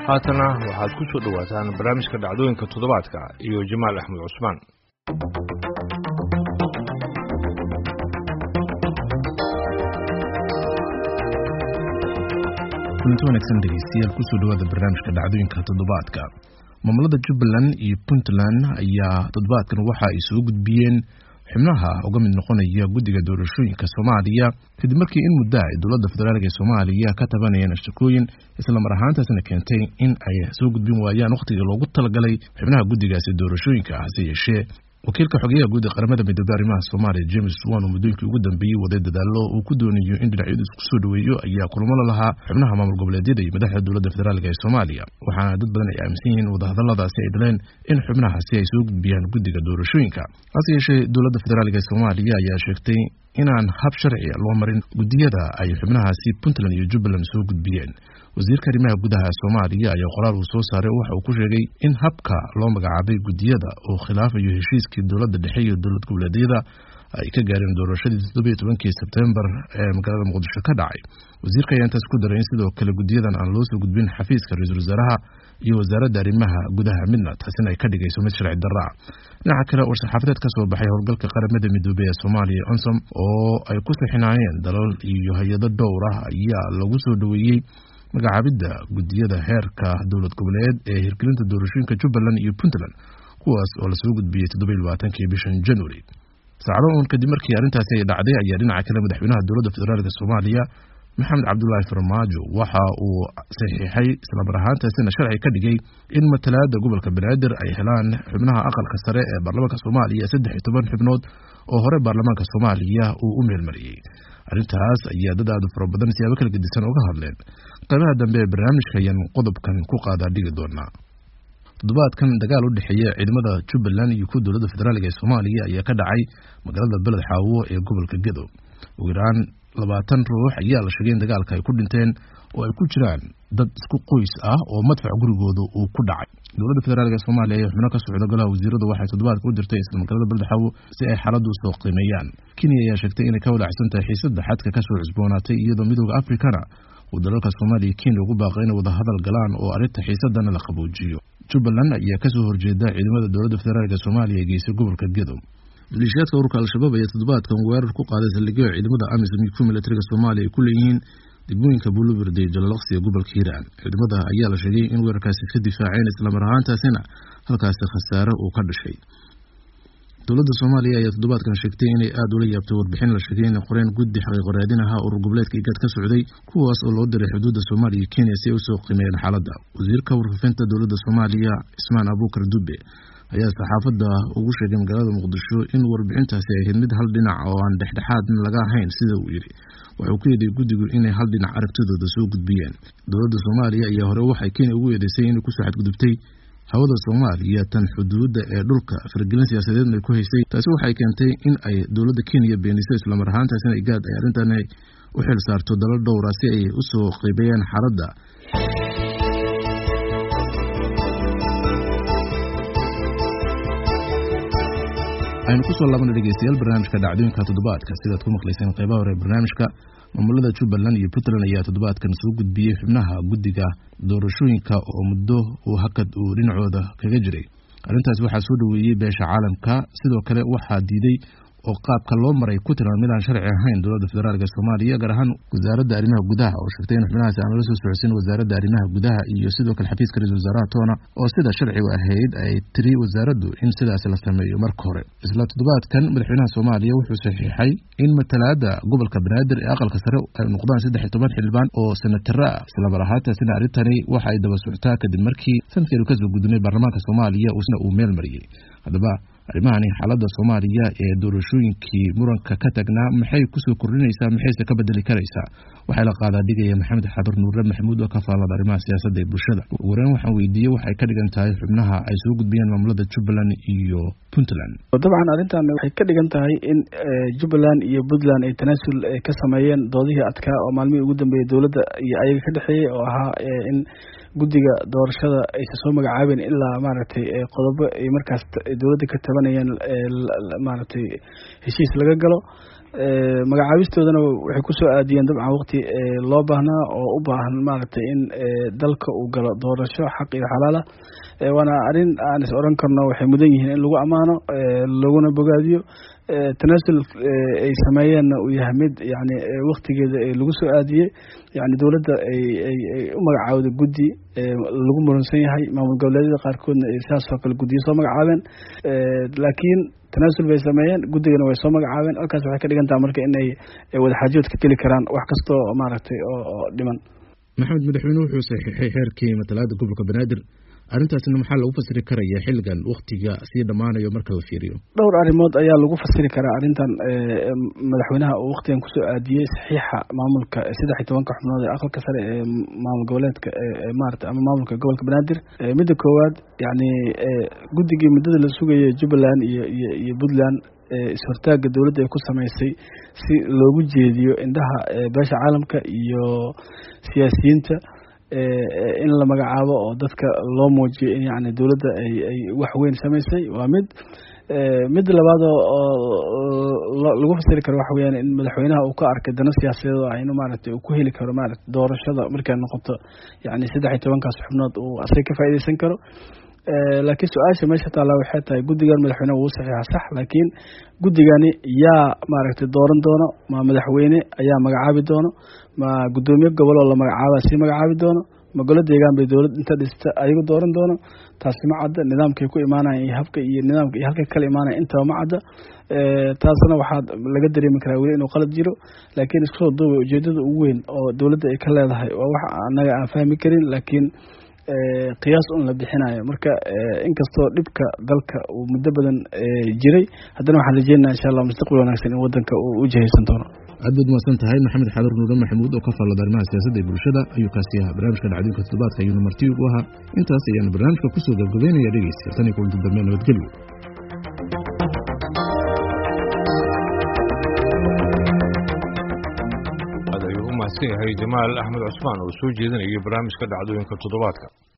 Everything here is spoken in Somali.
haatana waxaad ku soo dhawaataan barnaamijka dhacdooyinka toddobaadka iyo Jamaal Axmed Cusmaan. kulanti wanaagsan dhegeystayaal kusoo dhawaada barnaamijka dhacdooyinka toddobaadka. Maamulada Jubbaland iyo Puntland ayaa toddobaadkan waxa ay soo gudbiyeen xubnaha uga mid noqonaya guddiga doorashooyinka Soomaaliya kadib markii in muddo ay dowladda federaalka ee Soomaaliya ka tabanayeen shaqooyin isla mar ahaantaasna keentay in ay soo gudbin waayaan waqtiga loogu talagalay xubnaha guddigaasi doorashooyinka hase yeeshee wakiilka xogeyaha guud ee qaramada midoobay arrimaha Soomaaliya James Wan oo muddooyinkii ugu dambeeyay waday dadaalo uu ku doonayo in dhinacyadu isku soo dhaweeyo ayaa kulamo la lahaa xubnaha maamul goboleedyada iyo madaxda dowladda federaalka ee Soomaaliya waxaana dad badan ay aaminsan yihiin wadahadalladaasi ay dhaleen in xubnahaasi ay soo gudbiyaan guddiga doorashooyinka hase yeeshee dowladda federaalka ee Soomaaliya ayaa sheegtay inaan hab sharci loo marin guddiyada ay xubnahaasi Puntland iyo Jubbaland soo gudbiyeen. wasiirka arrimaha gudaha Soomaaliya ayaa qoraal uu soo saaray waxa uu ku sheegay in habka loo magacaabay guddiyada oo khilaafayo heshiiskii dowladda dhexe iyo dowlad goboleedyada ay ka gaareen doorashadii 17 Sebtembar ee magaalada Muqdisho ka dhacay. wasiirka ayaa intaas ku daray in sidoo kale guddiyadan aan loo soo gudbin xafiiska ra'iisul wasaaraha iyo wasaaradda arrimaha gudaha midna taasina ay ka dhigayso mid sharci darro ah. dhinaca kale war-saxaafadeed ka soo baxay howlgalka qaramada midoobay ee Soomaaliya ONSOM oo ay ku saxinayeen dalal iyo hay'ado dhowr ah ayaa lagu soo dhaweeyay magacaabidda guddiyada heerka dowlad goboleed ee hirgelinta doorashooyinka Jubbaland iyo Puntland kuwaas oo la soo gudbiyay 27 bishan January. saacado kadib markii arrintaasi ay dhacday ayaa dhinaca kale madaxweynaha dowladda federaalka Soomaaliya Maxamed Cabdullaahi Farmaajo waxa uu saxiixay isla mar ahaantaasina sharci ka dhigay in matalaadda gobolka Banaadir ay helaan xubnaha aqalka sare ee baarlamaanka Soomaaliya 13 xubnood oo hore baarlamaanka Soomaaliya uu u meelmariyay. arrintaas ayaa dad aad u fara badan siyaabo kala gedisan uga hadleen. qaybaha dambe ee barnaamijka ayaan qodobkan ku qaadaa dhigi doonaa. toddobaadkan dagaal u dhexeeya ciidamada Jubbaland iyo kuwa dowladda federaalka ee Soomaaliya ayaa ka dhacay magaalada Beled Xaawo ee gobolka Gedo. ugu yaraan 20 ruux ayaa la sheegay in dagaalka ay ku dhinteen oo ay ku jiraan dad isku qoys ah oo madfac gurigooda uu ku dhacay. dowladda federaalka ee Soomaaliya ayaa xubno ka socda golaha wasiirada waxay toddobaadka u dirtay isla magaalada Beled Xaawo si ay xaaladdu soo qiimeeyaan. Kenya ayaa sheegtay inay ka walaacsan tahay xiisadda xadka ka soo cusboonaatay iyadoo midowga Afrikana uu dalalka Soomaaliya Kenya ugu baaqay inay wada hadal galaan oo arrinta xiisadana la qaboojiyo. Jubbaland ayaa ka soo horjeeda ciidamada dowladda federaalka ee Soomaaliya ee geysay gobolka Gedo. maleeshiyadka ururka Al-Shabaab ayaa toddobaadkan weerar ku qaaday saldhigyo ciidamada AMISOM iyo kuwa militariga Soomaaliya ay ku leeyihiin degmooyinka Bulubird iyo Jalalaqsi ee gobolka Hiiraan. ciidamada ayaa la sheegay in weerarkaasi ka difaaceen isla mar ahaantaasina halkaasi khasaare uu ka dhashay. dowladda Soomaaliya ayaa toddobaadkan sheegtay inay aad ula yaabtay warbixin la sheegay in qoreen guddi xaqiiqo raadin ah urur goboleedka IGAD ka socday kuwaas oo loo diray xuduudda Soomaaliya iyo Kenya si ay u soo qiimeeyaan xaaladda. wasiirka warfaafinta dowladda Soomaaliya Ismaan Abuukar Dube ayaa saxaafadda ugu sheegay magaalada Muqdisho in warbixintaasi ay ahayd mid hal dhinac oo aan dhexdhexaad laga ahayn sida uu yiri. wuxuu ku yeeday guddigu inay hal dhinac aragtidooda soo gudbiyeen. dowladda Soomaaliya ayaa hore waxay Kenya ugu yeedaysay inay ku soo xadgudubtay hawada Soomaaliya tan xuduudda ee dhulka fargelin siyaasadeed ay ku haysay. taasi waxay keentay in ay dowladda Kenya beeniso isla mar ahaantaasina IGAD ay arrintan u xil saarto dalal dhowr ah si ay u soo qiimeeyaan xaaladda. aynu ku soo laabana dhegeystayaal barnaamijka dhacdooyinka toddobaadka sidaad ku maqlayseen qaybaha hore barnaamijka. maamulada Jubbaland iyo Puntland ayaa toddobaadkan soo gudbiyay xubnaha guddiga doorashooyinka oo muddo uu hakad uu dhinacooda kaga jiray. arrintaas waxaa soo dhaweeyay beesha caalamka sidoo kale waxaa diiday oo qaabka loo maray ku tilmaamay mid aan sharci ahayn dowladda federaalka ee Soomaaliya gaar ahaan wasaaradda arrimaha gudaha oo sheegtay in xubnahaasi aan la soo socodsiin wasaaradda arrimaha gudaha iyo sidoo kale xafiiska ra'iisul wasaaraha toona oo sida sharcigu ahayd ay tiri wasaaraddu in sidaas la sameeyo marka hore. isla toddobaadkan madaxweynaha Soomaaliya wuxuu saxiixay in matalaadda gobolka Banaadir ee aqalka sare ay noqdaan 13 xildhibaan oo senataro ah. isla mar ahaantaasina arrintani waxa ay daba socotaa kadib markii sanadkii ka soo gudbay baarlamaanka Soomaaliya uu meel mariyay. haddaba arrimahani xaaladda Soomaaliya ee doorashooyinkii muranka ka tagnaa maxay ku soo kordhinaysaa maxayse ka bedeli karaysaa waxay la qaadaa dhigaya Maxamed Xadur Nuure Maxamuud oo ka faallada arrimaha siyaasadda ee bulshada. ugu horreyn waxaan weydiiyey waxay ka dhigan tahay xubnaha ay soo gudbiyeen maamulada Jubbaland iyo Puntland. dabcan arrintan waxay ka dhigan tahay in Jubbaland iyo Puntland ay tanaasul ka sameeyeen doodihii adkaa oo maalmihii ugu dambeeyay dowladda iyo ayaga ka dhaxeeyay oo ahaa in guddiga doorashada ay soo magacaabeen ilaa maaragtay qodobo ay markaas dowladda ka tabanayeen maaragtay heshiis laga galo. magacaabistoodana waxay ku soo aadiyeen dabcan waqti loo baahnaa oo u baahan maaragtay in dalka uu galo doorasho xaq iyo xalaala waana arrin aan is oran karno waxay mudan yihiin in lagu ammaano laguna bogaadiyo tanaasul ay sameeyeenna uu yahay mid yani waqtigeeda lagu soo aadiyey yani dowladda ay u magacaawda guddi lagu muransan yahay maamul goboleedyada qaarkoodna ay sidaas oo kale guddiyo soo magacaabeen laakiin tanaasul bay sameeyeen guddigana way soo magacaabeen halkaas waxay ka dhigan tahay marka inay wadaxaajood ka geli karaan wax kasta oo maaragtay oo dhiman. maxamed madaxweyne wuxuu saxiixay xeerkii matalaada gobolka banaadir arrintaasina maxaa lagu fasiri karaya xilligan waqtiga sii dhammaanayo marka la fiiriyo? dhowr arrimood ayaa lagu fasiri karaa arrintan madaxweynaha uu waqtigan kusoo aadiyey saxiixa maamulka 13 xubnood ee aqalka sare ee maamul goboleedka maarata ama maamulka gobolka banaadir. midda koowaad yani guddigii muddada la sugayay Jubbaland iyo Puntland is-hortaaga dowladda ay ku samaysay si loogu jeediyo indhaha beesha caalamka iyo siyaasiyiinta in la magacaabo oo dadka loo muujiyo in yani dowladda ay wax weyn samaysay waa mid labaad oo lagu fasiri karo waxa weeyaan in madaxweynaha uu ka arkay dana siyaasadeed oo inuu maaragtay uu ku heli karo maaragtay doorashada markay noqoto yani 13 xubnood uu asay ka faa'iideysan karo. laakiin su-aasha meesha taala waxay tahay guddigan madaxweyne wuu saxiixa sax laakiin guddigani yaa maaragtay dooran doono ma madaxweyne ayaa magacaabi doono ma guddoomiye gobol oo la magacaaba sii magacaabi doono ma golo deegaan bay dowlad inta dhista ayagu dooran doono taasi ma cadda nidaamkay ku imaanayaan iyo habka iyo nidaamka iyo halka kala imaanaya intaba ma cadda taasna waxaa laga dareemi karaa weli inuu qalad jiro laakiin isku soo duuba ujeedada ugu weyn oo dowladda ay ka leedahay waa wax annaga aan fahmi karin laakiin qiyaas un la bixinayo marka inkastoo dhibka dalka uu muddo badan jiray haddana waxaan rajeynayaa insha Allah mustaqbal wanaagsan in wadanka uu u jihaysan doono. aad baad mahadsan tahay maxamed xadur nuur maxamuud oo ka faallada arrimaha siyaasadda ee bulshada ayuu kaasi ahaa barnaamijka dhacdooyinka toddobaadka ayuuna marti ugu ahaa intaas ayaanu barnaamijka kusoo gabagabeynaya dhegeysta tan iyo kulanti dambe nabadgelyo. mahadsan yahay Jamaal Axmed Cusmaan oo soo jeedinayay barnaamijka dhacdooyinka toddobaadka.